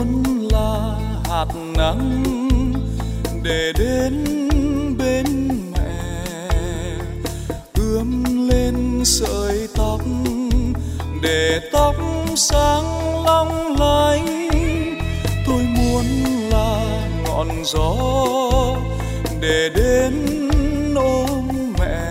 muốn là hạt nắng để đến bên mẹ, ươm lên sợi tóc để tóc sáng long lanh. Tôi muốn là ngọn gió để đến ôm mẹ,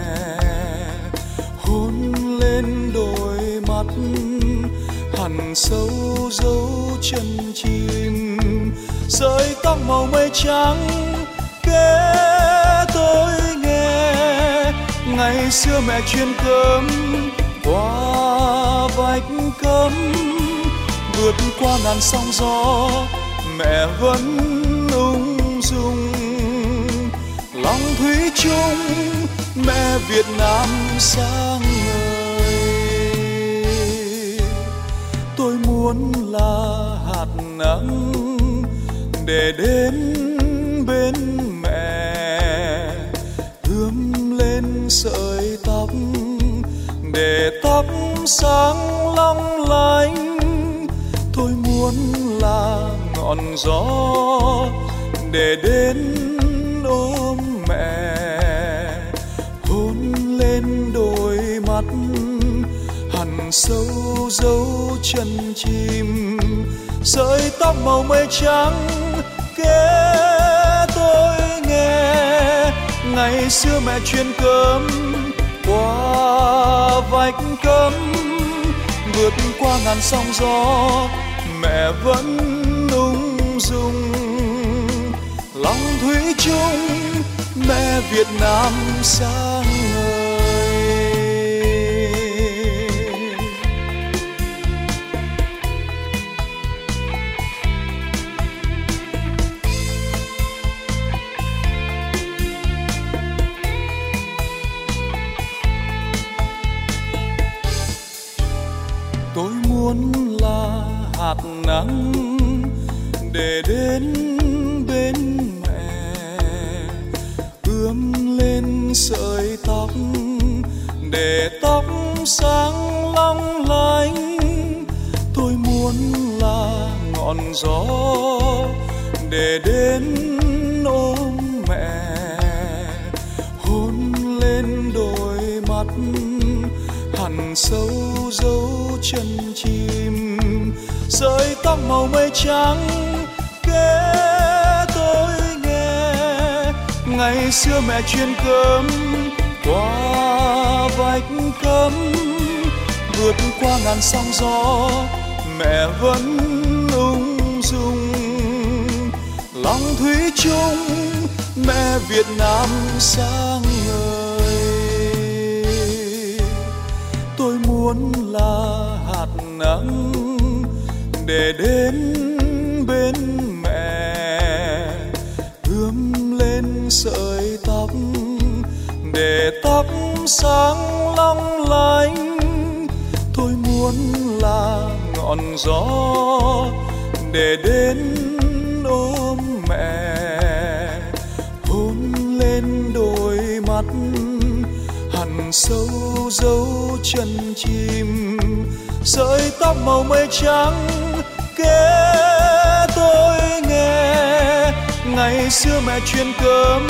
hôn lên đôi mắt hằn sâu dấu chân chim. Sợi tóc màu mây trắng kể tôi nghe, ngày xưa mẹ chuyên cơm qua vách cấm, vượt qua ngàn sóng gió mẹ vẫn ung dung. Lòng thủy chung mẹ Việt Nam sáng ngời. Tôi muốn là hạt nắng để đến bên mẹ, ươm lên sợi tóc để tóc sáng long lanh. Tôi muốn là ngọn gió để đến ôm mẹ, hôn lên đôi mắt hằn sâu dấu chân chim. Sợi tóc màu mây trắng kể tôi nghe, ngày xưa mẹ chuyên cơm qua vách cấm, vượt qua ngàn sóng gió mẹ vẫn ung dung. Lòng thủy chung mẹ Việt Nam sáng ngời. Tôi muốn là hạt nắng để đến bên mẹ, ươm lên sợi tóc để tóc sáng long lanh. Tôi muốn là ngọn gió để đến ôm mẹ, hôn lên đôi mắt hằn sâu dấu chân chim. Sợi tóc màu mây trắng kể tôi nghe, ngày xưa mẹ chuyên cơm qua vách cấm, vượt qua ngàn sóng gió mẹ vẫn ung dung. Lòng thủy chung mẹ Việt Nam sáng ngời. Tôi muốn là hạt nắng để đến bên mẹ, ươm lên sợi tóc để tóc sáng long lanh. Tôi muốn là ngọn gió để đến ôm mẹ, hôn lên đôi mắt hằn sâu dấu chân chim. Sợi tóc màu mây trắng kể tôi nghe, ngày xưa mẹ chuyên cơm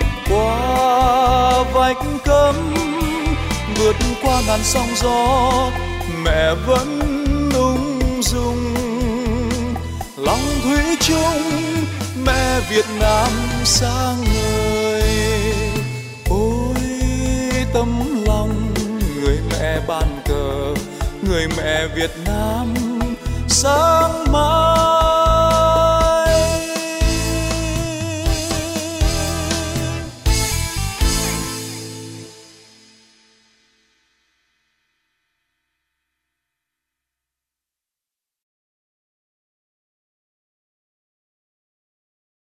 qua vách cấm, vượt qua ngàn sóng gió mẹ vẫn ung dung. Lòng thủy chung mẹ Việt Nam sáng ngời. Ôi tấm lòng người mẹ bàn cờ, người mẹ Việt Nam sáng mãi.